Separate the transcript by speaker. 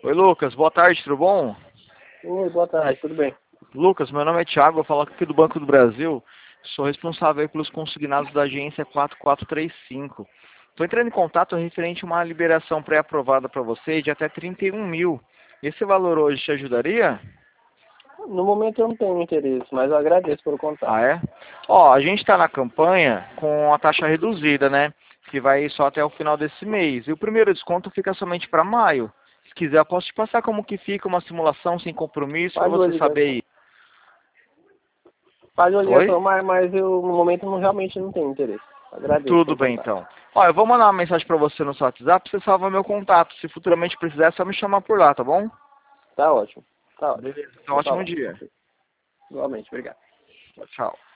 Speaker 1: Oi, Lucas, boa tarde, tudo bom?
Speaker 2: Oi, boa tarde, tudo bem?
Speaker 1: Lucas, meu nome é Thiago, eu falo aqui do Banco do Brasil, sou responsável aí pelos consignados da agência 4435. Estou entrando em contato referente a uma liberação pré-aprovada para você de até 31 mil. Esse valor hoje te ajudaria?
Speaker 2: No momento eu não tenho interesse, mas eu agradeço pelo contato.
Speaker 1: Ah, é? Ó, a gente está na campanha com a taxa reduzida, né? Que vai só até o final desse mês. E o primeiro desconto fica somente para maio. Se quiser, eu posso te passar como que fica uma simulação sem compromisso para
Speaker 2: Faz uma
Speaker 1: você saber
Speaker 2: ligação.
Speaker 1: aí.
Speaker 2: Faz uma
Speaker 1: Oi?
Speaker 2: ligação, mas eu no momento realmente não tenho interesse. Agradeço
Speaker 1: Tudo
Speaker 2: pelo
Speaker 1: bem,
Speaker 2: contato.
Speaker 1: então. Ó, eu vou mandar uma mensagem para você no seu WhatsApp, você salva meu contato. Se futuramente precisar, é só me chamar por lá, tá bom?
Speaker 2: Tá ótimo. Tá ótimo.
Speaker 1: Beleza. Então,
Speaker 2: Vou
Speaker 1: ótimo
Speaker 2: falar.
Speaker 1: dia.
Speaker 2: Igualmente, obrigado.
Speaker 1: Tchau.